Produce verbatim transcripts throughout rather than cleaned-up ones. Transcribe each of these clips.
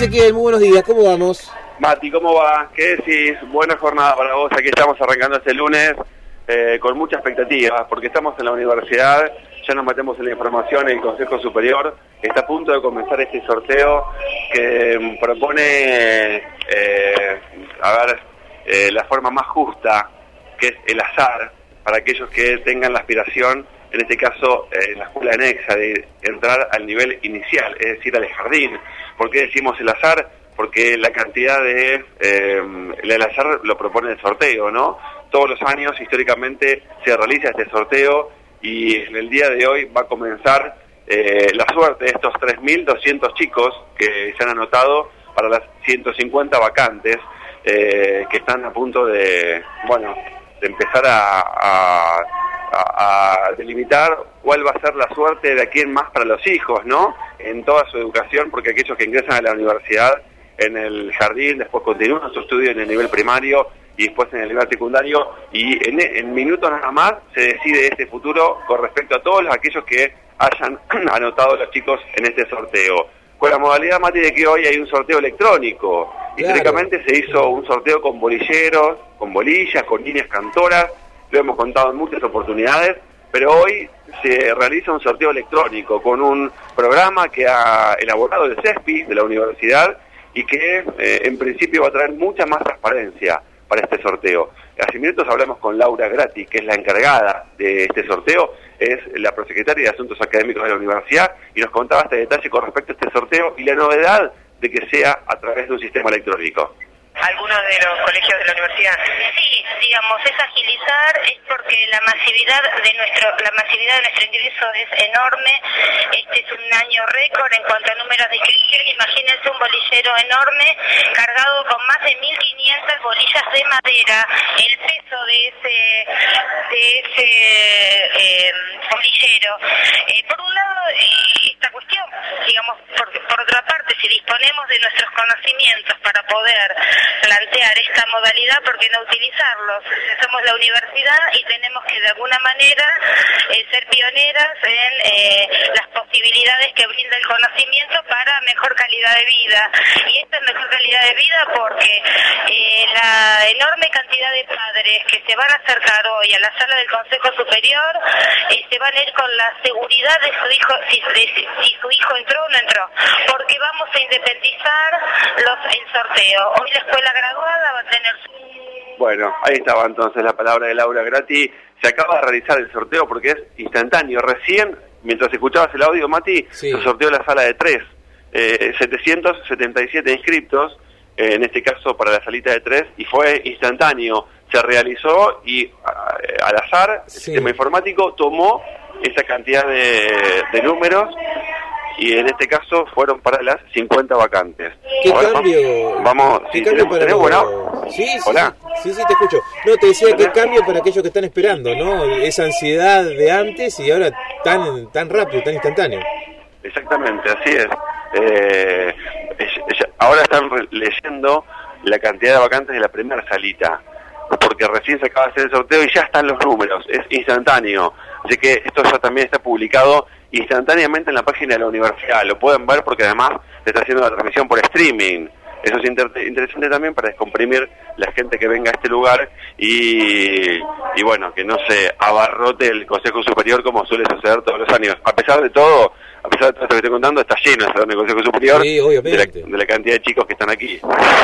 Ezequiel? Muy buenos días, ¿cómo vamos? Mati, ¿cómo va? ¿Qué decís? Buena jornada para vos. Aquí estamos arrancando este lunes eh, con mucha expectativa, porque estamos en la universidad, ya nos metemos en la información, el Consejo Superior está a punto de comenzar este sorteo que um, propone, eh, a ver, eh, la forma más justa, que es el azar, para aquellos que tengan la aspiración, en este caso, eh, en la escuela anexa, de entrar al nivel inicial, es decir, al jardín. ¿Por qué decimos el azar? Porque la cantidad de... Eh, el azar lo propone el sorteo, ¿no? Todos los años, históricamente, se realiza este sorteo y en el día de hoy va a comenzar eh, la suerte de estos tres mil doscientos chicos que se han anotado para las ciento cincuenta vacantes eh, que están a punto de, bueno, de empezar a... a A, a delimitar cuál va a ser la suerte de aquí en más para los hijos, ¿no? En toda su educación, porque aquellos que ingresan a la universidad en el jardín, después continúan su estudio en el nivel primario y después en el nivel secundario, y en, en minutos nada más se decide este futuro con respecto a todos aquellos que hayan anotado los chicos en este sorteo. Con la modalidad, Mati, de que hoy hay un sorteo electrónico. Claro. Históricamente se hizo un sorteo con bolilleros, con bolillas, con líneas cantoras. Lo hemos contado en muchas oportunidades, pero hoy se realiza un sorteo electrónico con un programa que ha elaborado el CESPI de la universidad y que eh, en principio va a traer mucha más transparencia para este sorteo. Hace minutos hablamos con Laura Grati, que es la encargada de este sorteo, es la prosecretaria de Asuntos Académicos de la universidad, y nos contaba este detalle con respecto a este sorteo y la novedad de que sea a través de un sistema electrónico. ¿Algunos de los colegios de la universidad? Sí, digamos, es agilizar, es porque la masividad de nuestro la masividad de nuestro ingreso es enorme. Este es un año récord en cuanto a números de inscripción. Imagínense un bolillero enorme cargado con más de mil quinientas bolillas de madera. El peso de ese de ese eh, bolillero. Eh, por un lado, eh, esta cuestión, digamos, por, por otra parte, si disponemos de nuestros conocimientos para poder plantear esta modalidad, ¿por qué no utilizarlos? Somos la universidad y tenemos que de alguna manera eh, ser pioneras en eh, las posibilidades que brinda el conocimiento para mejor calidad de vida. Y esta es mejor calidad de vida porque eh, la enorme cantidad de padres que se van a acercar hoy a la sala del Consejo Superior eh, se van a ir con la seguridad de su hijo, si, de, si su hijo entró o no entró, porque vamos a independizar los, el sorteo. Hoy la escuela graduada va a tener su... Bueno, ahí estaba entonces la palabra de Laura Grati. Se acaba de realizar el sorteo porque es instantáneo. Recién, mientras escuchabas el audio, Mati, sí, se sorteó la sala de tres. Eh, setecientos setenta y siete inscriptos, eh, en este caso para la salita de tres, y fue instantáneo. Se realizó y a, al azar, sí, el sistema informático tomó esa cantidad de, de números, y en este caso fueron para las cincuenta vacantes. ¿Qué Ahora, cambio? Vamos, ¿Qué si cambio tenemos, para tenemos, los... bueno, sí, sí, hola. Sí, sí, te escucho. No, te decía, ¿qué cambio para aquellos que están esperando, no? Esa ansiedad de antes y ahora tan tan rápido, tan instantáneo. Exactamente, así es. Eh, es, es ahora están leyendo la cantidad de vacantes de la primera salita, porque recién se acaba de hacer el sorteo y ya están los números, es instantáneo. Así que esto ya también está publicado instantáneamente en la página de la universidad. Lo pueden ver porque además se está haciendo la transmisión por streaming. Eso es inter interesante también para descomprimir la gente que venga a este lugar y, y bueno, que no se abarrote el Consejo Superior como suele suceder todos los años. A pesar de todo, a pesar de todo esto que estoy contando, está lleno el Salón del Consejo Superior, sí, obviamente, de la, de la cantidad de chicos que están aquí.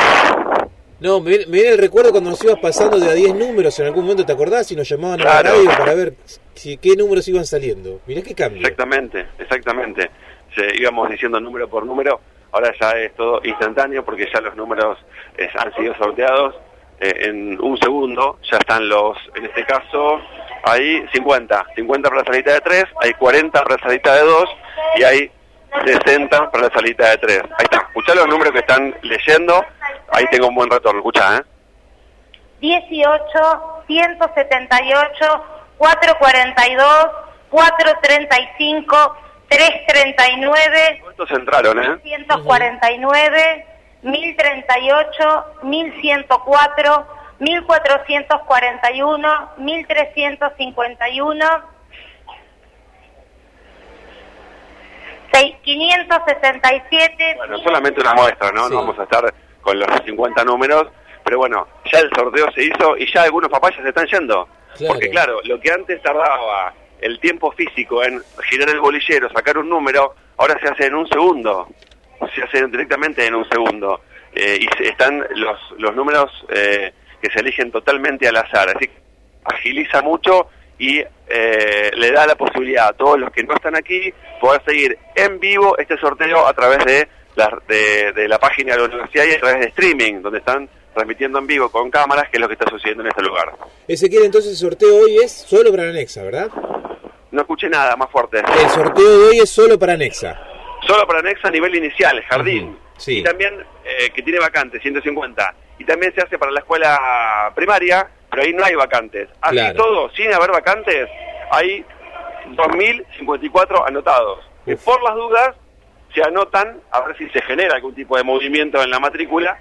No, me, me viene el recuerdo cuando nos ibas pasando de a diez números, en algún momento te acordás y nos llamaban claro, a la radio para ver si qué números iban saliendo. Mirá qué cambio. Exactamente, exactamente. Se, íbamos diciendo número por número, ahora ya es todo instantáneo porque ya los números eh, han sido sorteados eh, en un segundo. Ya están los, en este caso, hay cincuenta, cincuenta para la salita de tres, hay cuarenta para la salita de dos y hay sesenta para la salita de tres. Ahí está, escuchá los números que están leyendo. Ahí tengo un buen retorno, escuchá, ¿eh? dieciocho, ciento setenta y ocho, cuatrocientos cuarenta y dos, cuatrocientos treinta y cinco, trescientos treinta y nueve. ¿Cuántos entraron, eh? trescientos cuarenta y nueve, mil treinta y ocho, mil ciento cuatro, mil cuatrocientos cuarenta y uno, mil trescientos cincuenta y uno. quinientos sesenta y siete. Bueno, solamente una muestra, ¿no? Sí. No vamos a estar con los cincuenta números, pero bueno, ya el sorteo se hizo y ya algunos papás ya se están yendo. Claro. Porque claro, lo que antes tardaba el tiempo físico en girar el bolillero, sacar un número, ahora se hace en un segundo. Se hace directamente en un segundo. Eh, y están los, los números eh, que se eligen totalmente al azar. Así que agiliza mucho y eh, le da la posibilidad a todos los que no están aquí poder seguir en vivo este sorteo a través de la, de, de la página de la universidad y a través de streaming, donde están transmitiendo en vivo con cámaras, que es lo que está sucediendo en este lugar. Ezequiel, entonces el sorteo hoy es solo para Anexa, ¿verdad? No escuché nada, más fuerte. El sorteo de hoy es solo para Anexa. Solo para Anexa a nivel inicial, jardín. Uh-huh. Sí. Y también, eh, que tiene vacantes, ciento cincuenta. Y también se hace para la escuela primaria, pero ahí no hay vacantes. Así Claro. todo, sin haber vacantes, hay dos mil cincuenta y cuatro anotados. Que Uf. por las dudas se anotan a ver si se genera algún tipo de movimiento en la matrícula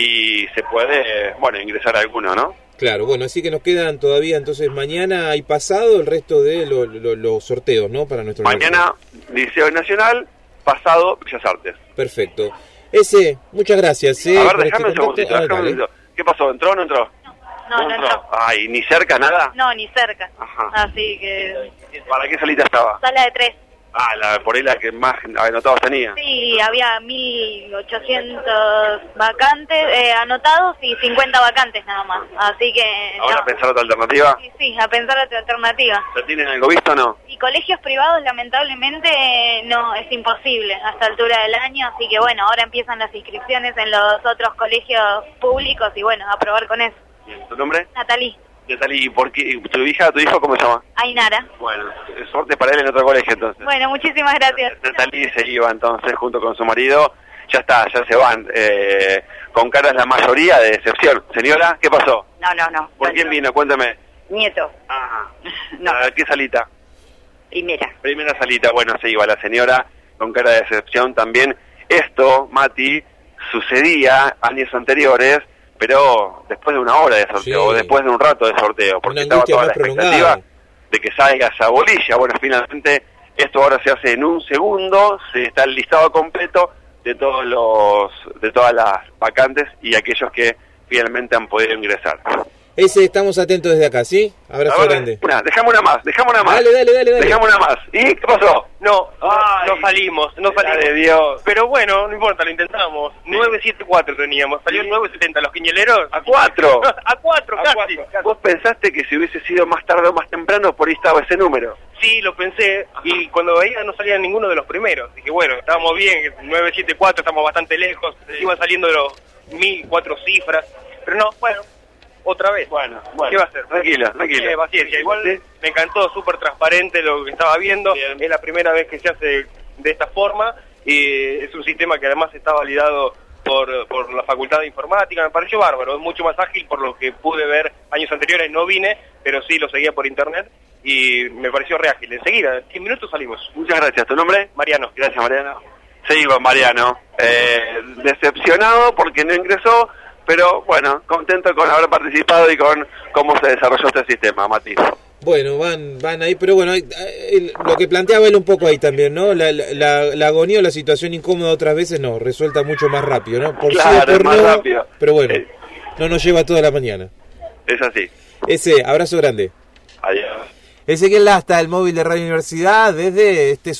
y se puede, bueno, ingresar a alguno, ¿no? Claro, bueno, así que nos quedan todavía entonces mañana y pasado el resto de lo- lo- los sorteos, ¿no? Para nuestro Mañana, Liceo Nacional, pasado, Bellas Artes. Perfecto. Ese, muchas gracias. ¿eh? a ver, por déjame un este contacto. segundito, Ah, déjame un dale. segundito. ¿Qué pasó? ¿Entró o no entró? No, no entró. Ay, ni cerca, nada. No, ni cerca. Ajá. Así que... ¿Para qué salita estaba? Sala de tres. Ah, la, por ahí la que más anotados tenía. Sí, había mil ochocientos vacantes eh, anotados y cincuenta vacantes nada más. Así que... Ahora no. pensar otra alternativa. Sí, sí, a pensar otra alternativa. ¿Ya tienen algo visto o no? Y colegios privados, lamentablemente, eh, no, es imposible a esta altura del año. Así que bueno, ahora empiezan las inscripciones en los otros colegios públicos y bueno, a probar con eso. Bien, ¿tu nombre? Natalí, Natalie, ¿y por qué? ¿Tu hija, tu hijo cómo se llama? Ainara. Bueno, suerte para él en otro colegio entonces. Bueno, muchísimas gracias. Natalie se iba entonces junto con su marido. Ya está, ya se van. Eh, con caras la mayoría de decepción. Señora, ¿qué pasó? No, no, no. ¿Por no, quién no. vino? Cuéntame. Nieto. Ajá. No, ¿A ¿Qué salita? primera. Primera salita, bueno, se iba la señora con cara de decepción también. Esto, Mati, sucedía años anteriores, pero después de una hora de sorteo, Sí. o después de un rato de sorteo, porque Una estaba angustia toda la más expectativa prolongada. de que salga esa bolilla. Bueno, finalmente esto ahora se hace en un segundo, se está el listado completo de todos los, de todas las vacantes y aquellos que finalmente han podido ingresar. Ese, estamos atentos desde acá, ¿sí? Abrazo Ahora, grande. Una, dejame una más, dejame una más. Dale, dale, dale, dale. Dejame una más. ¿Y qué pasó? No, Ay, no salimos, no la salimos. de Dios. Pero bueno, no importa, lo intentamos. nueve setenta y cuatro teníamos, salió Sí. nueve setenta los quiñeleros. A cuatro. A cuatro, A casi. cuatro. ¿Vos pensaste que si hubiese sido más tarde o más temprano, por ahí estaba ese número? Sí, lo pensé, y cuando veía no salía ninguno de los primeros. Dije, bueno, estábamos bien, nueve setenta y cuatro, estamos bastante lejos, iban saliendo de los mil, cuatro cifras. Pero no, bueno, otra vez. Bueno, bueno. ¿Qué va a hacer? Tranquila, tranquila. Eh, paciencia, igual Sí. me encantó, súper transparente lo que estaba viendo. Bien. Es la primera vez que se hace de esta forma y es un sistema que además está validado por, por la Facultad de Informática. Me pareció bárbaro, es mucho más ágil por lo que pude ver años anteriores. No vine, pero sí lo seguía por internet y me pareció re ágil. Enseguida, en diez minutos salimos. Muchas gracias. ¿Tu nombre? Mariano. Gracias, Mariano. Se iba Mariano. Eh, decepcionado porque no ingresó, pero bueno, contento con haber participado y con cómo se desarrolló este sistema, Mati. Bueno, van van ahí, pero bueno, eh, lo que planteaba él un poco ahí también, ¿no? La, la, la agonía o la situación incómoda otras veces no, resuelta mucho más rápido, ¿no? Por sí o Claro, por es más no, rápido. pero bueno, Eh. no nos lleva toda la mañana. Es así. Ese, abrazo grande. Adiós. Ezequiel Lasta, el móvil de Radio Universidad, desde este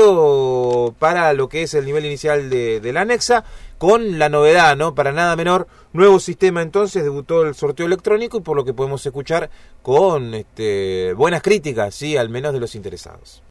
sorteo para lo que es el nivel inicial de, de la Anexa, con la novedad, ¿no? Para nada menor, nuevo sistema entonces, debutó el sorteo electrónico y por lo que podemos escuchar con este, buenas críticas, sí, al menos de los interesados.